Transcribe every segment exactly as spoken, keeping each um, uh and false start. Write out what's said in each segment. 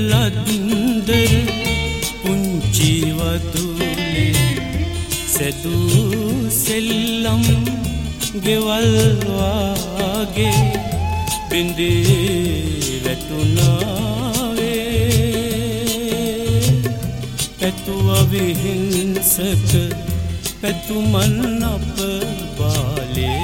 ලද්දර පුංචි වතුලේ සැදු සෙල්ලම් ගෙවල් වාගේ බින්දේ වැටුණාවේ පැතුව විහිංසක පැතුමන් අප බාලේ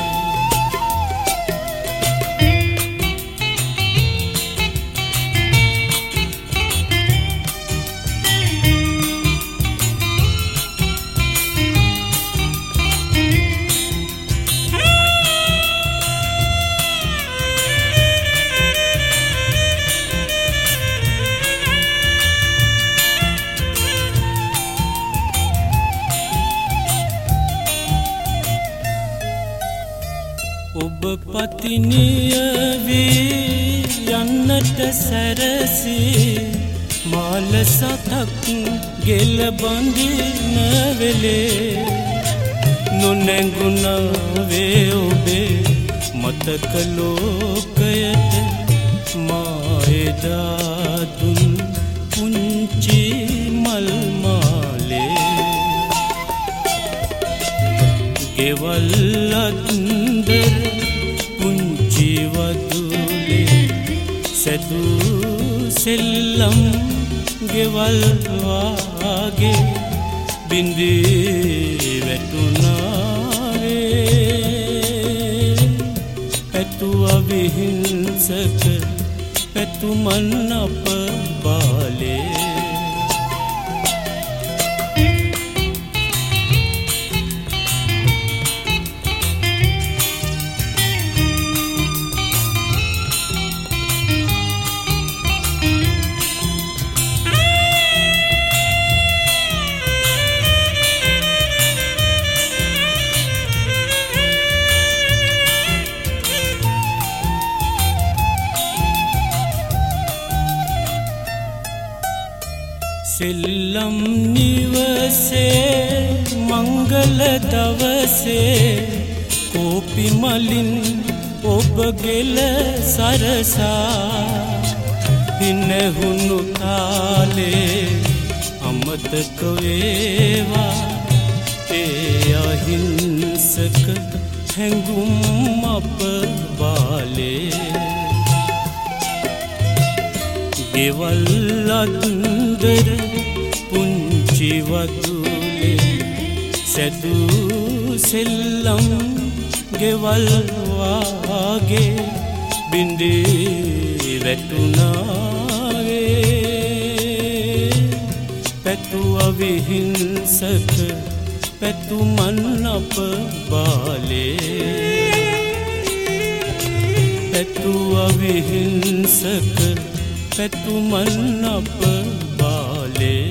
ඔබ පතිනිය වී යන්නට සැරසී මාල සතක් ගෙල බඳින වෙලේ නොනැඟුණාවේ ඔබේ මතක ලෝකයට මා එදා දුන් පුංචි මල් මාලේ ගෙවල් අද්දර පුංචි වතුලේ සැදු සෙල්ලම් ගෙවල් වාගේ බින්දේ වැටුණාවේ පැතුව විහිංසක පැතුමන් අප බාලේ සෙල්ලම් නිවසේ මංගල දවසේ කෝපි මලින් ඔබ ගෙල සරසා දිනහුණු තාලේ අමතක වේවා ඒ අහිංසක හැඟුම් අප බාලේ ගෙවල් අද්දර පුංචි වතුලේ සැදු සෙල්ලම් ගෙවල් වාගේ බින්දේ වැටුණාවේ පැතුව විහිංසක පැතුමන් අප බාලේ පැතුව විහිංසක පැතුමන් අප බාලේ